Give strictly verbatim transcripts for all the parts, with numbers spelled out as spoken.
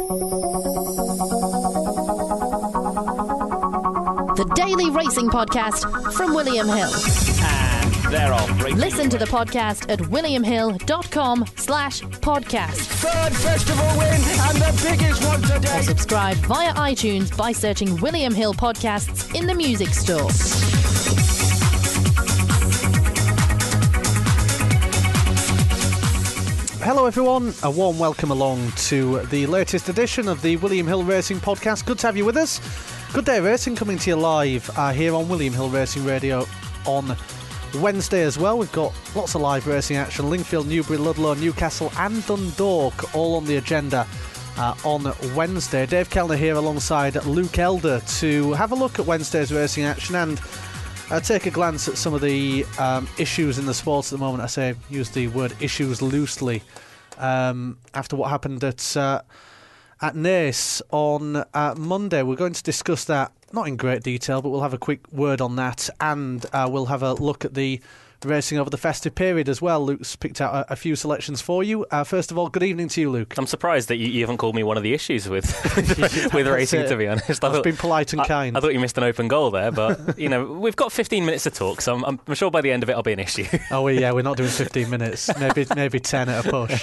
The Daily Racing Podcast from William Hill. And they're off. Racing Listen to the podcast at williamhill.com slash podcast. Third festival win and the biggest one today. Or subscribe via iTunes by searching William Hill Podcasts in the music store. Hello everyone, a warm welcome along to the latest edition of the William Hill Racing Podcast. Good to have you with us. Good Day Racing coming to you live uh, here on William Hill Racing Radio on Wednesday as well. We've got lots of live racing action. Lingfield, Newbury, Ludlow, Newcastle and Dundalk all on the agenda uh, on Wednesday. Dave Kellner here alongside Luke Elder to have a look at Wednesday's racing action and Uh, take a glance at some of the um, issues in the sports at the moment. I say use the word issues loosely um, after what happened at uh, at Naas on uh, Monday. We're going to discuss that, not in great detail, but we'll have a quick word on that, and uh, we'll have a look at the racing over the festive period as well. Luke's picked out a, a few selections for you. Uh, first of all, good evening to you, Luke. I'm surprised that you, you haven't called me one of the issues with with, with racing, it. to be honest. I I've thought, been polite and I, kind. I thought you missed an open goal there, but you know we've got fifteen minutes to talk, so I'm, I'm sure by the end of it I'll be an issue. Oh, well, yeah, we're not doing fifteen minutes. Maybe maybe ten at a push.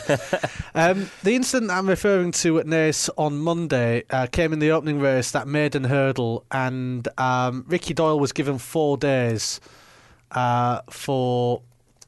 Um, the incident I'm referring to at Naas on Monday uh, came in the opening race, that maiden hurdle, and um, Ricky Doyle was given four days uh, for...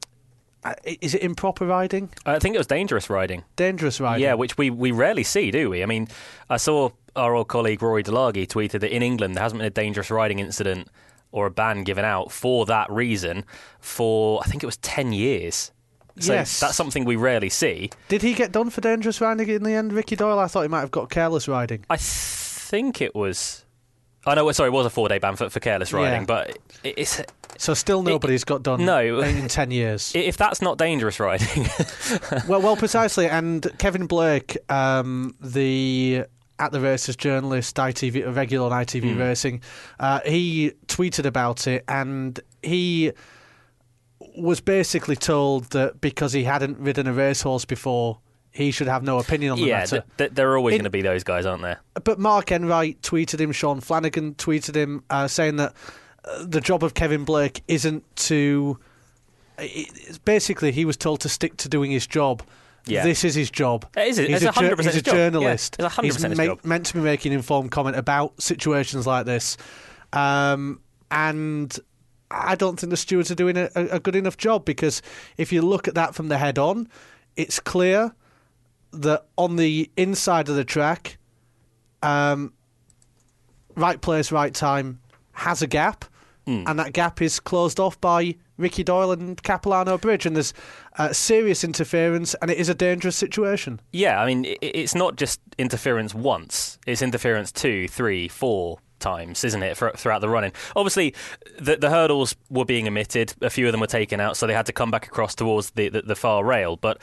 Uh, is it improper riding? I think it was dangerous riding. Dangerous riding? Yeah, which we, we rarely see, do we? I mean, I saw our old colleague Rory Delaghi tweeted that in England there hasn't been a dangerous riding incident or a ban given out for that reason for, I think it was ten years. So yes. That's something we rarely see. Did he get done for dangerous riding in the end, Ricky Doyle? I thought he might have got careless riding. I think it was... I know, sorry, it was a four-day ban for, for careless riding, Yeah. but it, it's... So still nobody's it, got done no, in ten years. If that's not dangerous riding... well, well, precisely. And Kevin Blake, um, the At the Races journalist, I T V, regular on I T V mm. Racing, uh, he tweeted about it, and he was basically told that because he hadn't ridden a racehorse before, he should have no opinion on the yeah, matter. Yeah, th- there are always In, going to be those guys, aren't there? But Mark Enright tweeted him, Sean Flanagan tweeted him, uh, saying that uh, the job of Kevin Blake isn't to... It's basically, he was told to stick to doing his job. Yeah. This is his job. It is. He's it's a, one hundred percent he's a his job. journalist. Yeah, it's one hundred percent he's his ma- job. meant to be making informed comment about situations like this. Um, and I don't think the stewards are doing a, a good enough job, because if you look at that from the head on, it's clear that on the inside of the track, um, right place, right time has a gap, mm. and that gap is closed off by Ricky Doyle and Capilano Bridge, and there's uh, serious interference, and it is a dangerous situation. Yeah, I mean, it's not just interference once, it's interference two, three, four times, isn't it, for, throughout the running. Obviously, the, the hurdles were being omitted, a few of them were taken out, so they had to come back across towards the, the, the far rail, but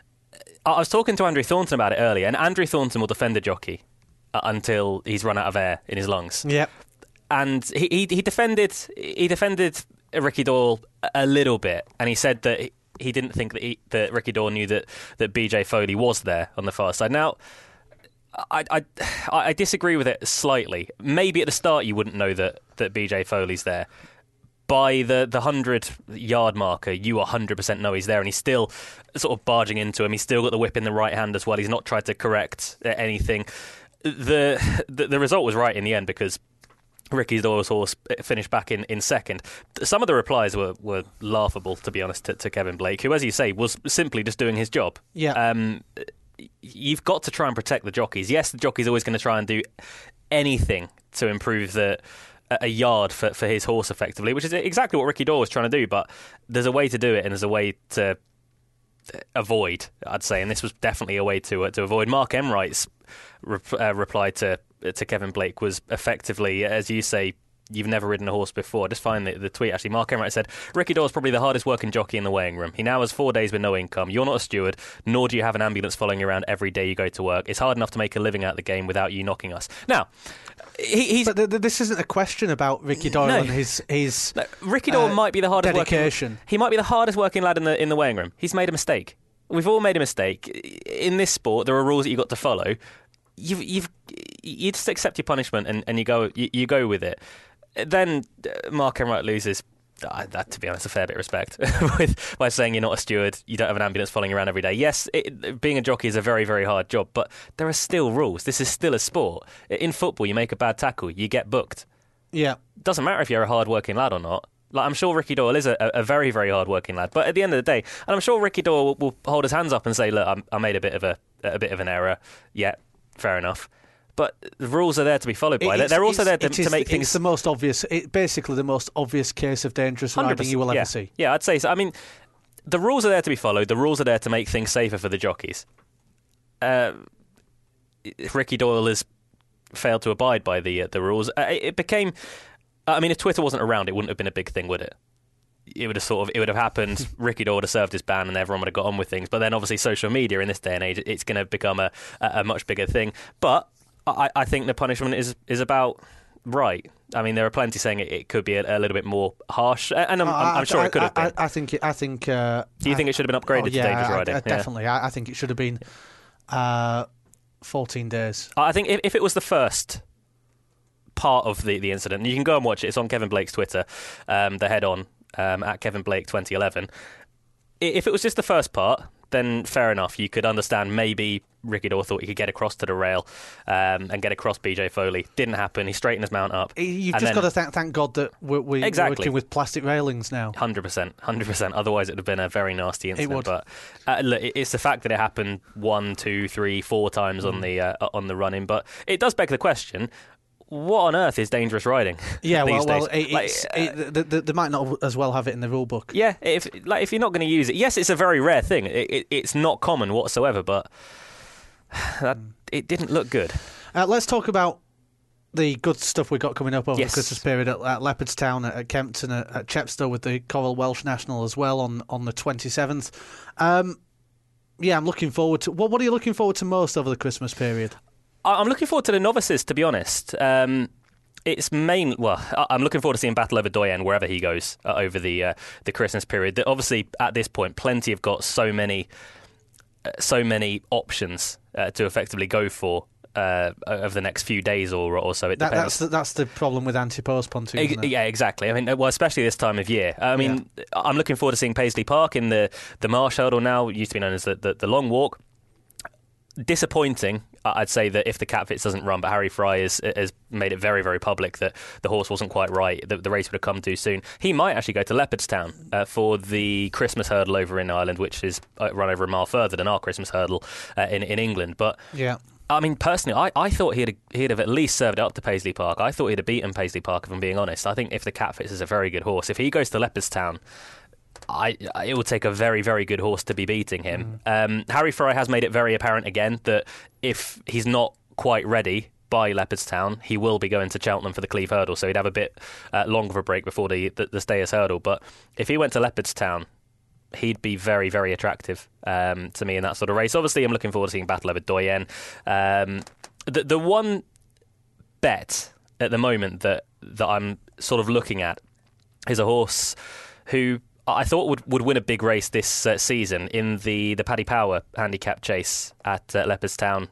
I was talking to Andrew Thornton about it earlier, and Andrew Thornton will defend a jockey uh, until he's run out of air in his lungs. Yep. And he, he he defended he defended Ricky Doyle a little bit, and he said that he, he didn't think that he, that Ricky Doyle knew that, that B J Foley was there on the far side. Now, I, I I disagree with it slightly. Maybe at the start you wouldn't know that, that B J Foley's there. By the the hundred-yard marker, you one hundred percent know he's there, and he's still sort of barging into him. He's still got the whip in the right hand as well. He's not tried to correct anything. The the, the result was right in the end, because Ricky Doyle's horse finished back in, in second. Some of the replies were, were laughable, to be honest, to, to Kevin Blake, who, as you say, was simply just doing his job. Yeah. Um, you've got to try and protect the jockeys. Yes, the jockey's always going to try and do anything to improve the... a yard for, for his horse effectively, which is exactly what Ricky Doyle was trying to do, but there's a way to do it and there's a way to avoid, I'd say, and this was definitely a way to uh, to avoid. Mark Enright's re- uh, reply to to Kevin Blake was effectively, as you say, you've never ridden a horse before. Just find the, the tweet, actually. Mark Enright said, Ricky Doyle's probably the hardest working jockey in the weighing room. He now has four days with no income. You're not a steward, nor do you have an ambulance following you around every day you go to work. It's hard enough to make a living out of the game without you knocking us. Now, he, he's... But th- th- this isn't a question about Ricky Doyle no. and his... his no, Ricky Doyle uh, might be the hardest dedication. working... He might be the hardest working lad in the in the weighing room. He's made a mistake. We've all made a mistake. In this sport, there are rules that you've got to follow. you've you've you just accept your punishment and, and you go you, you go with it. Then Mark Enright loses. Uh, that, to be honest, a fair bit of respect with by saying you're not a steward, you don't have an ambulance following you around every day. Yes, it, being a jockey is a very, very hard job, but there are still rules. This is still a sport. In football, you make a bad tackle, you get booked. Yeah. Doesn't matter if you're a hard-working lad or not. Like, I'm sure Ricky Doyle is a, a very, very hard-working lad, but at the end of the day, and I'm sure Ricky Doyle will, will hold his hands up and say, "Look, I'm, I made a bit of a a bit of an error." Yeah, fair enough. But the rules are there to be followed by. It's, They're also there to, it is, to make things. It's the most obvious, it, basically the most obvious case of dangerous riding you will yeah. ever see. Yeah, I'd say so. I mean, the rules are there to be followed. The rules are there to make things safer for the jockeys. Uh, Ricky Doyle has failed to abide by the uh, the rules. Uh, it became. I mean, if Twitter wasn't around, it wouldn't have been a big thing, would it? It would have sort of it would have happened. Ricky Doyle would have served his ban, and everyone would have got on with things. But then, obviously, social media in this day and age, it's going to become a, a much bigger thing. But I, I think the punishment is is about right. I mean, there are plenty saying it, it could be a, a little bit more harsh, and I'm, I'm, I'm sure I, it could have been. I, I think. It, I think. Uh, Do you think it should have been upgraded oh, yeah, to dangerous I, riding? I, definitely. Yeah. I, I think it should have been uh, fourteen days. I think if, if it was the first part of the, the incident, and you can go and watch it. It's on Kevin Blake's Twitter, um, the head on um, at Kevin Blake twenty eleven. If it was just the first part, then fair enough. You could understand maybe Ricky Doyle thought he could get across to the rail um, and get across B J Foley. Didn't happen. He straightened his mount up. You've and just then, got to thank, thank God that we're, we're exactly. working with plastic railings now. one hundred percent. one hundred percent. Otherwise, it would have been a very nasty incident. It would. But uh, look, it's the fact that it happened one, two, three, four times mm. on the uh, on the run-in. But it does beg the question, what on earth is dangerous riding? Yeah, these well, well days? it, like, it's, uh, it, they, they, they might not as well have it in the rule book. Yeah, if like if you're not going to use it, yes, it's a very rare thing. It, it, it's not common whatsoever, but that, it didn't look good. Uh, let's talk about the good stuff we got coming up over yes. the Christmas period at, at Leopardstown, at, at Kempton, at, at Chepstow with the Coral Welsh National as well on, on the twenty-seventh. Um, yeah, I'm looking forward to... What, what are you looking forward to most over the Christmas period? I'm looking forward to the novices, to be honest. Um, it's main. Well, I'm looking forward to seeing Battle over Doyen wherever he goes uh, over the uh, the Christmas period. Obviously, at this point, plenty have got so many, uh, so many options uh, to effectively go for uh, over the next few days or, or so. It that, depends. That's the, that's the problem with anti-post pontoon. Isn't it? Yeah, exactly. I mean, well, especially this time of year. I mean, yeah. I'm looking forward to seeing Paisley Park in the the Marsh Hurdle now. It used to be known as the the, the Long Walk. Disappointing, I'd say, that if the Catfits doesn't run, but Harry Fry has, has made it very, very public that the horse wasn't quite right, the, the race would have come too soon. He might actually go to Leopardstown uh, for the Christmas hurdle over in Ireland, which is uh, run over a mile further than our Christmas hurdle uh, in, in England. But yeah. I mean, personally, I, I thought he'd he'd have at least served it up to Paisley Park. I thought he'd have beaten Paisley Park, if I'm being honest. I think if the Catfits is a very good horse, if he goes to Leopardstown, I, it would take a very, very good horse to be beating him. Mm. Um, Harry Fry has made it very apparent again that if he's not quite ready by Leopardstown, he will be going to Cheltenham for the Cleve Hurdle, so he'd have a bit uh, longer of a break before the, the, the Stayers Hurdle. But if he went to Leopardstown, he'd be very, very attractive um, to me in that sort of race. Obviously, I'm looking forward to seeing Battle over Doyen. Um, the, the one bet at the moment that, that I'm sort of looking at is a horse who I thought would, would win a big race this uh, season in the, the Paddy Power handicap chase at uh, Leopardstown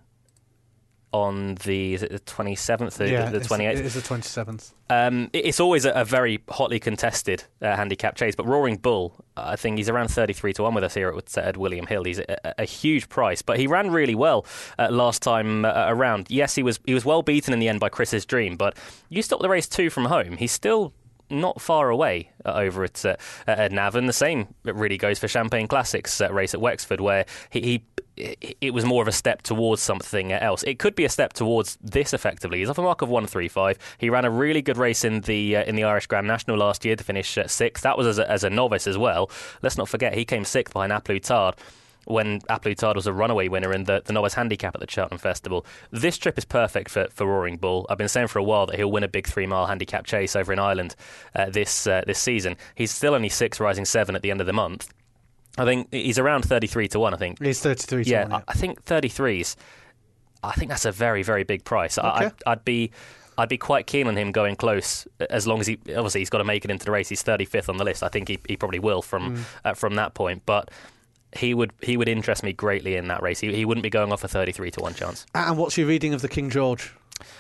on the, is it the twenty-seventh, yeah, the, the twenty-eighth? It is the twenty-seventh. Um, it, it's always a, a very hotly contested uh, handicap chase, but Roaring Bull, I think he's around thirty-three to one with us here at, at William Hill. He's a, a huge price, but he ran really well uh, last time uh, around. Yes, he was he was well beaten in the end by Chris's Dream, but you stop the race two from home, he's still not far away uh, over at, uh, at Navan. The same really goes for Champagne Classics uh, race at Wexford, where he, he it was more of a step towards something else. It could be a step towards this, effectively. He's off a mark of one thirty-five. He ran a really good race in the uh, in the Irish Grand National last year to finish uh, sixth. That was as a, as a novice as well. Let's not forget, he came sixth behind A Plus Tard when A Plus Tard was a runaway winner in the, the novice handicap at the Cheltenham Festival. This trip is perfect for, for Roaring Bull. I've been saying for a while that he'll win a big three-mile handicap chase over in Ireland uh, this uh, this season. He's still only six, rising seven at the end of the month. I think he's around thirty-three to one, I think. He's thirty-three to yeah, one, yeah. I, I think thirty-threes. I think that's a very, very big price. Okay. I, I'd, I'd be... I'd be quite keen on him going close, as long as he obviously he's got to make it into the race. He's thirty-fifth on the list. I think he, he probably will from mm. uh, from that point. But he would he would interest me greatly in that race. He, he wouldn't be going off a thirty-three to one chance. And what's your reading of the King George?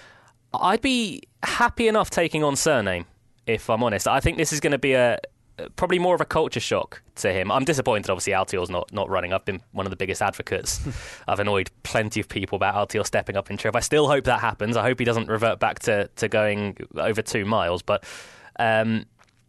I'd be happy enough taking on Surname, if I'm honest. I think this is going to be a probably more of a culture shock to him. I'm disappointed, obviously, Altior's not, not running. I've been one of the biggest advocates. I've annoyed plenty of people about Altior stepping up in Trif. I still hope that happens. I hope he doesn't revert back to, to going over two miles. But um,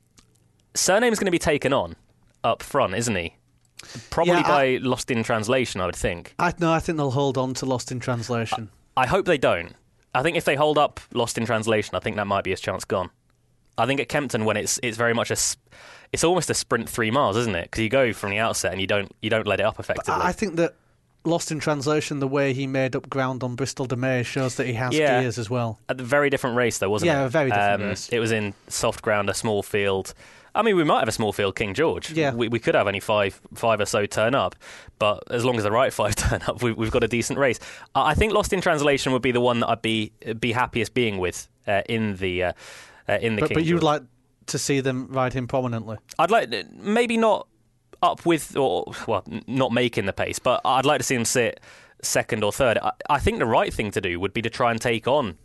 Surname's going to be taken on up front, isn't he? Probably yeah, by I, Lost in Translation, I would think. I, no, I think they'll hold on to Lost in Translation. I, I hope they don't. I think if they hold up Lost in Translation, I think that might be his chance gone. I think at Kempton, when it's it's very much a, it's almost a sprint three miles, isn't it? Because you go from the outset and you don't you don't let it up effectively. I think that Lost in Translation, the way he made up ground on Bristol de Mai, shows that he has yeah. gears as well. A very different race, though, wasn't yeah, it? Yeah, a very different um, race. It was in soft ground, a small field. I mean, we might have a small field, King George. Yeah. We, we could have only five five or so turn up, but as long as the right five turn up, we, we've got a decent race. I think Lost in Translation would be the one that I'd be be happiest being with uh, in the uh, uh, in the but, King But you'd George. like to see them ride him prominently? I'd like maybe not up with or well not making the pace, but I'd like to see him sit second or third. I, I think the right thing to do would be to try and take on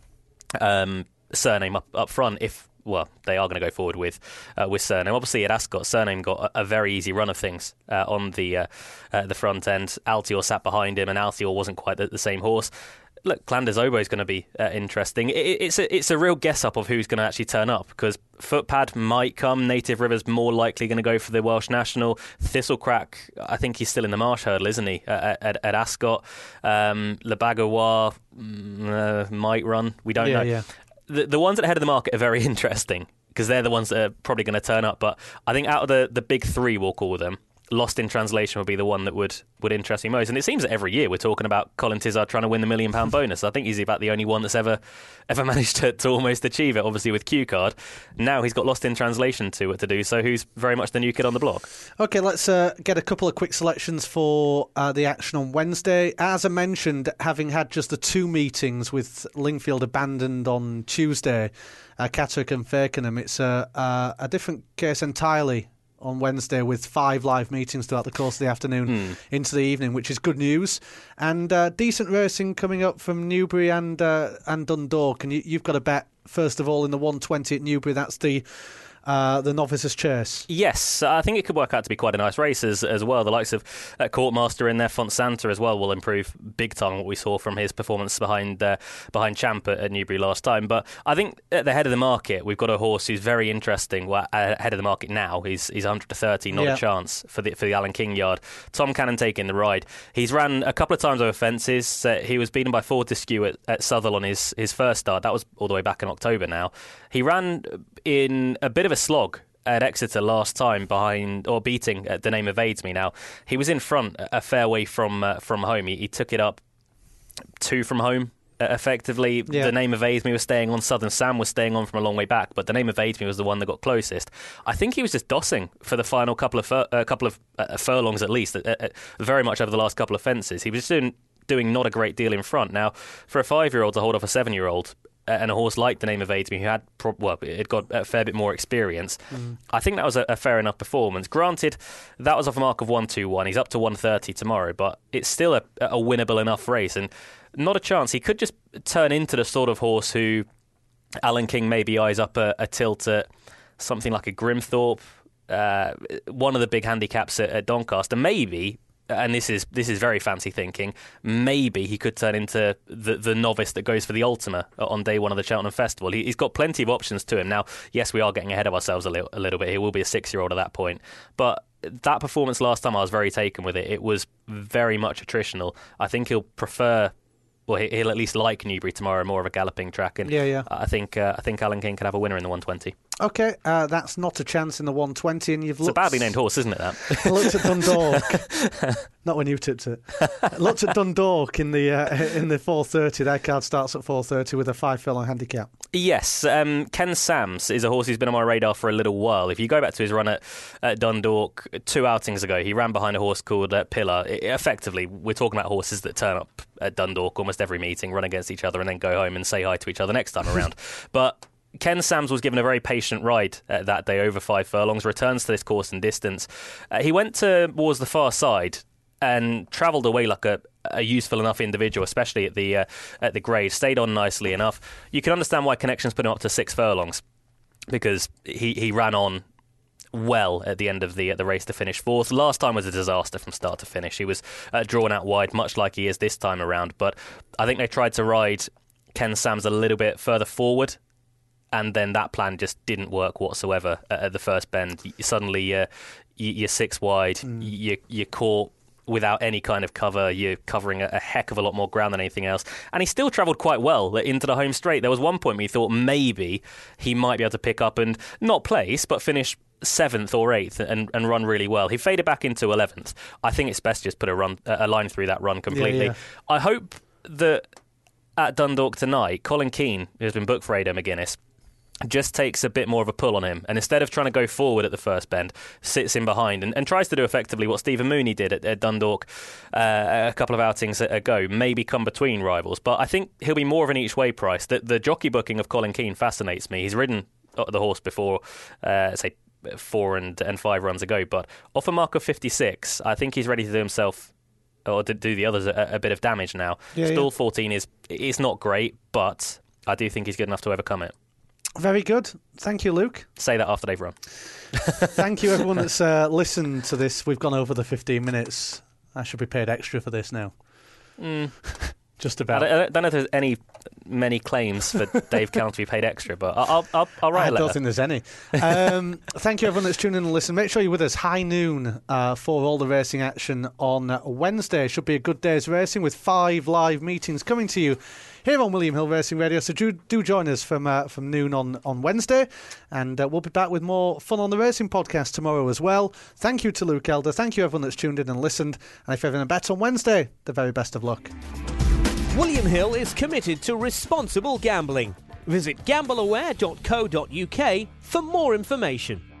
um, Surname up, up front if well they are going to go forward with uh, with Surname. Obviously at Ascot, Surname got a, a very easy run of things uh, on the uh, uh, the front end. Altior sat behind him, and Altior wasn't quite the, the same horse. Look, Clanders Oboe is going to be uh, interesting. It, it's a it's a real guess up of who's going to actually turn up because Footpad might come. Native River's more likely going to go for the Welsh National. Thistlecrack, I think he's still in the Marsh Hurdle, isn't he? At, at, at Ascot, um, Le Bagois uh, might run. We don't yeah, know. Yeah. The the ones at the head of the market are very interesting because they're the ones that are probably going to turn up. But I think out of the, the big three, we'll call them, Lost in Translation would be the one that would, would interest me most. And it seems that every year we're talking about Colin Tizard trying to win the million pound bonus. I think he's about the only one that's ever ever managed to, to almost achieve it, obviously with Q Card. Now he's got Lost in Translation to to do, so who's very much the new kid on the block. OK, let's uh, get a couple of quick selections for uh, the action on Wednesday. As I mentioned, having had just the two meetings with Lingfield abandoned on Tuesday, uh, Catterick and Fakenham, it's a, a, a different case entirely on Wednesday with five live meetings throughout the course of the afternoon mm. into the evening, which is good news. And uh, decent racing coming up from Newbury and uh, and Dundalk. And you, you've got a bet, first of all, in the one twenty at Newbury. That's the uh, the Novices Chase. Yes, I think it could work out to be quite a nice race as, as well. The likes of uh, Courtmaster in there, Fonsanta as well will improve big time what we saw from his performance behind uh, behind Champ at, at Newbury last time. But I think at the head of the market, we've got a horse who's very interesting. Well, ahead of the market now, he's he's one hundred to thirty, not yeah. a chance for the for the Alan King yard. Tom Cannon taking the ride. He's ran a couple of times over fences. Uh, he was beaten by Fortescue at, at Southwell on his, his first start. That was all the way back in October now. He ran in a bit of a slog at Exeter last time behind or beating uh, The Name Evades Me. Now he was in front a fair way from uh, from home. He, he took it up two from home uh, effectively. Yeah. The Name Evades Me was staying on. Southern Sam was staying on from a long way back, but The Name Evades Me was the one that got closest. I think he was just dossing for the final couple of fur- uh, couple of uh, furlongs at least, uh, uh, very much over the last couple of fences. He was doing doing not a great deal in front. Now for a five year old to hold off a seven year old. And a horse like The Name Evades Me, who had pro- well, it got a fair bit more experience. Mm. I think that was a, a fair enough performance. Granted, that was off a mark of one two one. He's up to one thirty tomorrow, but it's still a, a winnable enough race, and not a chance. He could just turn into the sort of horse who Alan King maybe eyes up a, a tilt at something like a Grimthorpe, uh, one of the big handicaps at, at Doncaster, maybe. And this is this is very fancy thinking. Maybe he could turn into the the novice that goes for the Ultima on day one of the Cheltenham Festival. He, he's got plenty of options to him. Now, yes, we are getting ahead of ourselves a little, a little bit. He will be a six-year-old at that point. But that performance last time, I was very taken with it. It was very much attritional. I think he'll prefer... Well, he'll at least like Newbury tomorrow, more of a galloping track. And yeah, yeah. I think uh, I think Alan King can have a winner in the one twenty. OK, uh, that's not a chance in the one twenty. And you've it's looked... a badly named horse, isn't it, that? looked at Dundalk. Not when you tipped it. Looked at Dundalk in the uh, in the four thirty. Their card starts at four thirty with a five furlong handicap. Yes, um, Ken Sams is a horse who's been on my radar for a little while. If you go back to his run at, at Dundalk two outings ago, he ran behind a horse called uh, Pillar. It, effectively, we're talking about horses that turn up at Dundalk almost every meeting, run against each other, and then go home and say hi to each other next time around. But Ken Sams was given a very patient ride uh, that day over five furlongs, returns to this course and distance. Uh, he went towards the far side and travelled away like a, a useful enough individual, especially at the uh, at the grade. Stayed on nicely enough. You can understand why Connections put him up to six furlongs, because he, he ran on well at the end of the uh, the race to finish fourth. Last time was a disaster from start to finish. He was uh, drawn out wide, much like he is this time around. But I think they tried to ride Ken Sams a little bit further forward, and then that plan just didn't work whatsoever at, at the first bend. You, suddenly, uh, you, you're six wide. Mm. You, you're caught without any kind of cover. You're covering a, a heck of a lot more ground than anything else. And he still travelled quite well into the home straight. There was one point where you thought maybe he might be able to pick up and not place, but finish seventh or eighth and, and run really well. He faded back into eleventh. I think it's best to just put a run a line through that run completely. Yeah, yeah. I hope that at Dundalk tonight, Colin Keane, who's been booked for Aidan McGuinness, just takes a bit more of a pull on him, and instead of trying to go forward at the first bend, sits in behind and, and tries to do effectively what Stephen Mooney did at, at Dundalk uh, a couple of outings ago, maybe come between rivals. But I think he'll be more of an each-way price. The, the jockey booking of Colin Keane fascinates me. He's ridden the horse before, uh, say, four and, and five runs ago, but off a mark of fifty-six, I think he's ready to do himself or to do the others a, a bit of damage now. Yeah, Stall yeah. fourteen is is not great, but I do think he's good enough to overcome it. Very good. Thank you, Luke. Say that after they've run. Thank you, everyone that's uh, listened to this. We've gone over the fifteen minutes. I should be paid extra for this now. Mm. Just about. I don't, I don't know if there's any many claims for Dave Cowan to be paid extra, but I'll, I'll, I'll write I a letter. don't think there's any. Um, thank you, everyone that's tuned in and listened. Make sure you're with us high noon uh, for all the racing action on Wednesday. Should be a good day's racing with five live meetings coming to you here on William Hill Racing Radio. So do, do join us from uh, from noon on, on Wednesday, and uh, we'll be back with more Fun on the Racing podcast tomorrow as well. Thank you to Luke Elder. Thank you, everyone that's tuned in and listened. And if you're having a bet on Wednesday, the very best of luck. William Hill is committed to responsible gambling. Visit gamble aware dot co dot uk for more information.